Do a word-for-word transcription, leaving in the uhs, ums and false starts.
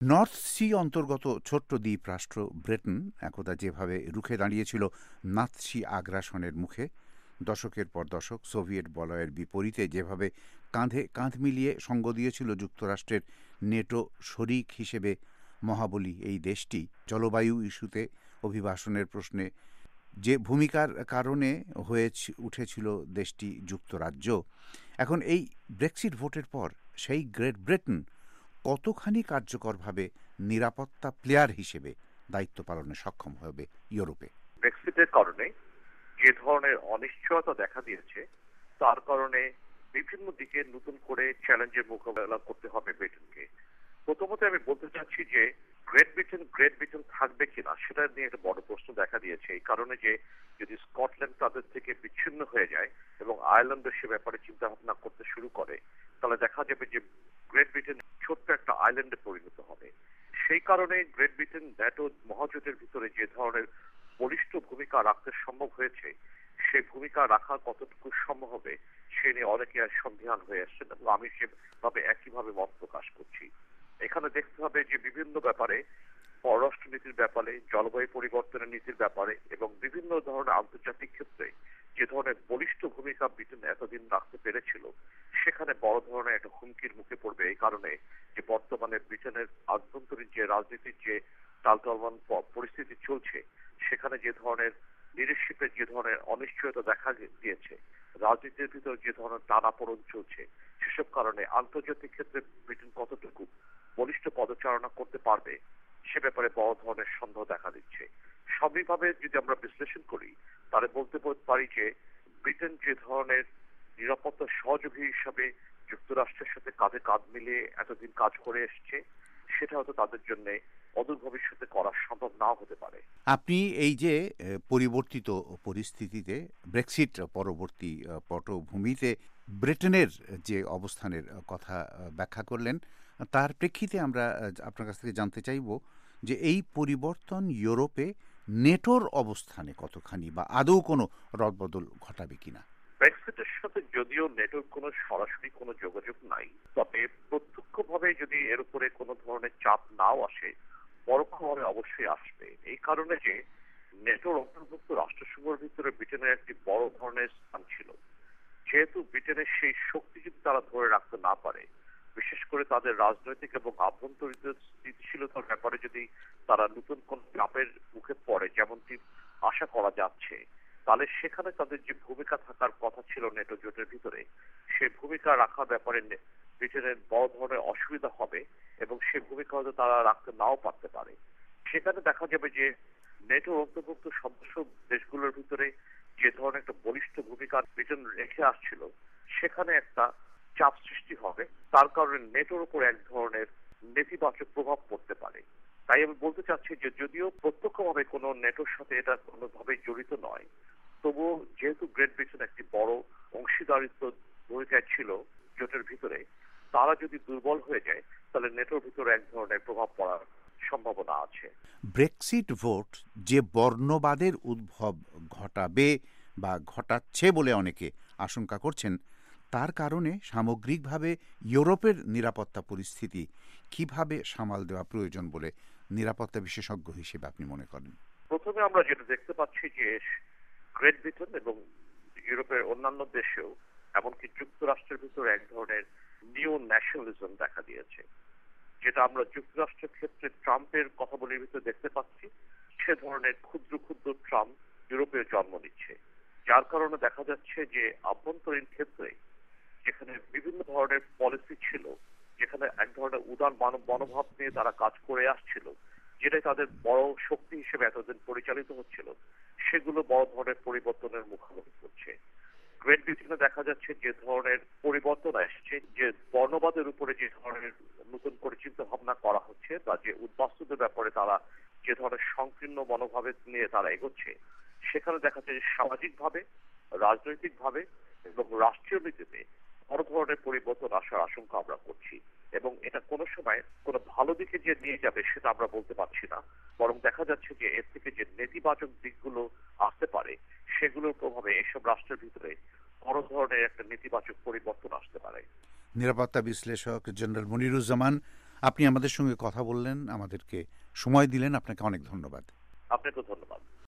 North Sea অন্তর্গত ছোট্ট দ্বীপ রাষ্ট্র ব্রিটেন একদা যেভাবে রুখে দাঁড়িয়েছিল নাৎসি আগ্রাসনের মুখে, দশকের পর দশক সোভিয়েত বলয়ের বিপরীতে যেভাবে কাঁধে কাঁধ মিলিয়ে সঙ্গ দিয়েছিল যুক্তরাষ্ট্রের নেটো শরিক হিসেবে মহাবলী এই দেশটি, জলবায়ু ইস্যুতে অভিবাসনের প্রশ্নে যে ভূমিকার কারণে হয়ে উঠেছিল দেশটি যুক্তরাজ্য, এখন এই ব্রেক্সিট ভোটের পর সেই গ্রেট ব্রিটেন কতখানি কার্যকরভাবে নিরাপত্তা প্লেয়ার হিসেবে দায়িত্ব পালনে সক্ষম হবে ইউরোপে? ব্রেক্সিটের কারণে যে ধরনের অনিশ্চয়তা দেখা দিয়েছে তার কারণে বিভিন্ন দিকে নতুন করে চ্যালেঞ্জের মোকাবেলা করতে হবে ব্রিটেনকে। প্রথমত আমি বলতে চাচ্ছি যে গ্রেট ব্রিটেন গ্রেট ব্রিটেন থাকবে কিনা সেটা নিয়ে একটা বড় প্রশ্ন দেখা দিয়েছে, এই কারণে যে যদি স্কটল্যান্ড তাদের থেকে বিচ্ছিন্ন হয়ে যায় এবং আয়ারল্যান্ডের সে ব্যাপারে চিন্তা ভাবনা করতে শুরু করে, তাহলে দেখা যাবে যে গ্রেট ব্রিটেন ছোট্ট একটা আইল্যান্ডে পরিণত হবে। সেই কারণে গ্রেট ব্রিটেন ন্যাটো মহাজোটের ভিতরে যে ধরনের বলিষ্ঠ ভূমিকা রাখতে সম্ভব হয়েছে, সেই ভূমিকা রাখা কতটুকু সম্ভব হবে সে নিয়ে অনেকে সন্দিহান হয়ে আসছেন এবং আমি সেভাবে একইভাবে মত প্রকাশ করছি। এখানে দেখতে হবে যে বিভিন্ন ব্যাপারে, পররাষ্ট্রনীতির ব্যাপারে, জলবায়ু পরিবর্তনের নীতির ব্যাপারে এবং বিভিন্ন ধরনের আন্তর্জাতিক ক্ষেত্রে যে ধরনের বলিষ্ঠ ভূমিকা ব্রিটেন এতদিন রাখতে পেরেছিল সেখানে বড় ধরনের একটা হুমকির মুখে পড়বে, এই কারণে যে বর্তমানে ব্রিটেনের আভ্যন্তরীণ যে রাজনীতির যে টালটালমান পরিস্থিতি চলছে, সেখানে যে ধরনের লিডারশিপের যে ধরনের অনিশ্চয়তা দেখা দিয়েছে, রাজনীতির ভিতর যে ধরনের টানাপোড়েন চলছে, সেসব কারণে আন্তর্জাতিক ক্ষেত্রে ব্রিটেন কতটুকু বলিষ্ঠ পদচারণা করতে পারবে সে ব্যাপারে বড় ধরনের সন্দেহ দেখা দিচ্ছে। সবইভাবে যদি আমরা বিশ্লেষণ করি তাহলে বলতে পারি যে ব্রিটেন যে ধরনের নিরাপত্তা সহযোগী হিসাবে যুক্তরাষ্ট্রের সাথে কাঁধে কাঁধ মিলিয়ে এতদিন কাজ করে এসছে, সেটা হয়তো তাদের জন্য অদূর ভবিষ্যতে করা সম্ভব নাও হতে পারে। আপনি এই যে পরিবর্তিত পরিস্থিতিতে ব্রেক্সিট পরবর্তী পটভূমিতে ব্রিটেনের যে অবস্থানের কথা ব্যাখ্যা করলেন, তার প্রেক্ষিতে আমরা আপনার কাছ থেকে জানতে চাইব যে এই পরিবর্তন ইউরোপে নেটোর অবস্থানে কতখানি বা আদৌ কোনো রদবদল ঘটাবে কিনা? ব্রেক্সিটের সাথে যদিও নেটোর কোনো সরাসরি কোনো যোগাযোগ নাই, তবে প্রত্যক্ষভাবে যদি এর উপরে কোনো ধরনের চাপ নাও আসে, পরোক্ষভাবে অবশ্যই আসবে। এই কারণে যে নেটোর অন্তর্ভুক্ত রাষ্ট্রসমূহের ভিতরে ব্রিটেনের একটি বড় ধরনের স্থান ছিল, যেহেতু ব্রিটেনের সেই শক্তি যদি তারা ধরে রাখতে না পারে, বিশেষ করে তাদের রাজনৈতিক এবং আভ্যন্তরীণ স্থিতিশীলতার ব্যাপারে যদি তারা নতুন কোন চাপের মুখে পড়ে যেমনটি আশা করা যাচ্ছে, তাহলে সেখানে তাদের যে ভূমিকা থাকার কথা ছিল নেটো জোটের ভিতরে, সেই ভূমিকা রাখার ব্যাপারে ব্রিটেনের বড় ধরনের অসুবিধা হবে এবং সেই ভূমিকা হয়তো তারা রাখতে নাও পারতে পারে। সেখানে দেখা যাবে যে নেটোর অন্তর্ভুক্ত সদস্য দেশগুলোর ভিতরে যে ধরনের একটা বলিষ্ঠ ভূমিকা ব্রিটেন রেখে আসছিল, সেখানে একটা চাপ সৃষ্টি হবে, তার কারণে নেটোর উপর এক ধরনের নেতিবাচক প্রভাব পড়তে পারে। তাই আমি বলতে চাচ্ছি যে যদিও প্রত্যক্ষভাবে কোনো নেটোর সাথে এটা কোনোভাবেই জড়িত নয়, তবুও যেহেতু গ্রেট ব্রিটেন একটি বড় অংশীদারিত্ব ভূমিকায় ছিল জোটের ভিতরে, তারা যদি দুর্বল হয়ে যায় তাহলে নেটোর ভিতরে এক ধরনের প্রভাব পড়ার সম্ভাবনা আছে। ব্রেক্সিট ভোট যে বর্ণবাদের উদ্ভব ঘটাবে বা ঘটাচ্ছে বলে অনেকে আশঙ্কা করছেন, তার কারণে সামগ্রিকভাবে ইউরোপের নিরাপত্তা পরিস্থিতি কিভাবে সামাল দেওয়া প্রয়োজন বলে নিরাপত্তা বিশেষজ্ঞ হিসেবে আপনি মনে করেন? প্রথমে আমরা যেটা দেখতে পাচ্ছি যে গ্রেট ব্রিটেন এবং ইউরোপের অন্যান্য দেশেও এমনকি যুক্তরাষ্ট্রের ভিতরে এক ধরনের নিও ন্যাশনালিজম দেখা দিয়েছে, যেটা আমরা যুক্তরাষ্ট্রের ক্ষেত্রে ট্রাম্পের কথাবলির ভিতরে দেখতে পাচ্ছি। সে ধরনের ক্ষুদ্র ক্ষুদ্র ট্রাম্প ইউরোপে জন্ম নিচ্ছে, যার কারণে দেখা যাচ্ছে যে আভ্যন্তরীণ ক্ষেত্রে যেখানে বিভিন্ন ধরনের পলিসি ছিল, যেখানে এক ধরনের উদার মানব মনোভাব নিয়ে তারা কাজ করে আসছিল, যেটাই তাদের বড় শক্তি হিসেবে এতদিন পরিচালিত হচ্ছিল, সেগুলো বড় ধরনের পরিবর্তনের মুখোমুখি করছে। গ্রেট ব্রিটেনে দেখা যাচ্ছে যে ধরনের পরিবর্তন আসছে, যে বর্ণবাদের উপরে যে ধরনের নতুন করে চিন্তা ভাবনা করা হচ্ছে বা যে উদ্বাস্তুদের ব্যাপারে তারা যে ধরনের সংকীর্ণ মনোভাবের নিয়ে তারা এগোচ্ছে, সেখানে দেখা যাচ্ছে যে সামাজিকভাবে, রাজনৈতিকভাবে এবং রাষ্ট্রীয় নীতিতে বড় ধরনের পরিবর্তন আসার আশঙ্কা আমরা করছি এবং এটা কোনো সময় কোনো ভালো দিকে যে নিয়ে যাবে সেটা আমরা বলতে পারছি না, বরং দেখা যাচ্ছে যে এর থেকে যে নেতিবাচক দিকগুলো আসতে পারে সেগুলোর প্রভাবে এসব রাষ্ট্রের ভিতরে বড় ধরনের একটা নেতিবাচক পরিবর্তন আসতে পারে। নিরাপত্তা বিশ্লেষক জেনারেল মনিরুজ্জামান, আপনি আমাদের সঙ্গে কথা বললেন, আমাদেরকে সময় দিলেন, আপনাকে অনেক ধন্যবাদ। আপনাকেও ধন্যবাদ।